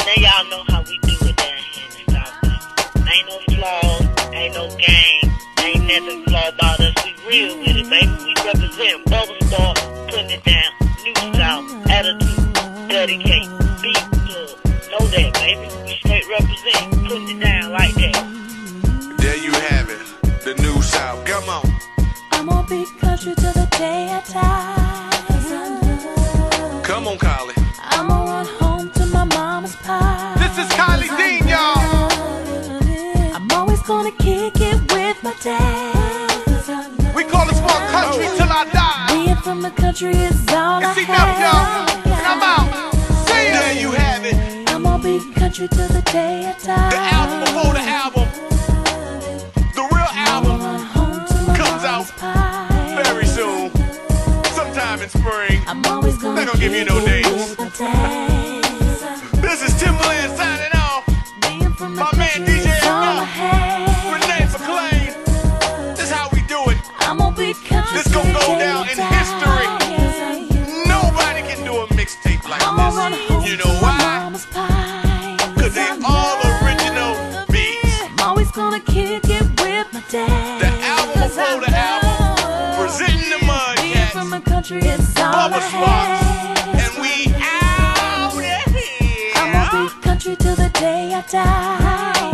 Now y'all know how we do it down here in the South. Ain't no flaws, ain't no game, ain't nothing flawed about us. We real with it, baby. We represent Bubble Star, putting it down. New South, attitude, dedicate, beat, plug. Know that, baby. We straight represent, putting it down like that. There you have it, the New South. Come on. I'm gonna be country till the day I die. Come on, Kylie. I'ma run home to my mama's pie. This is Kylie Dean, y'all. I'm always gonna kick it with my dad. We call this one country till I die. Being from the country is all I It's enough, y'all. have. And I'm out. See ya. There you have it. I'm gonna be country till the day I die. The album before the album. The real album Run home to my comes mama's out pie. very soon. Sometime in spring. I'm always gonna They gonna give you no kick it dates. with my dad. This is Timberland signing off. Being from the My man country DJ is all I Enough. have. Renee McClain. This how we do it. I'm gonna be country This gon' till the go day down I in die. history. Nobody can do a mixtape like I'ma run this. home You to know my why? mama's pie. Cause they all original beats. I'm always gonna kick it with my dad. The album before the album. Presenting the mud Being from cats. the country is all Bubba I Sparks. have. And we out of I'ma here. be country till the day I die.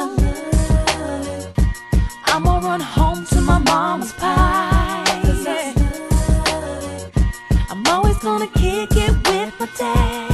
I'ma run home to my mama's pie. I'm always gonna kick it with my dad.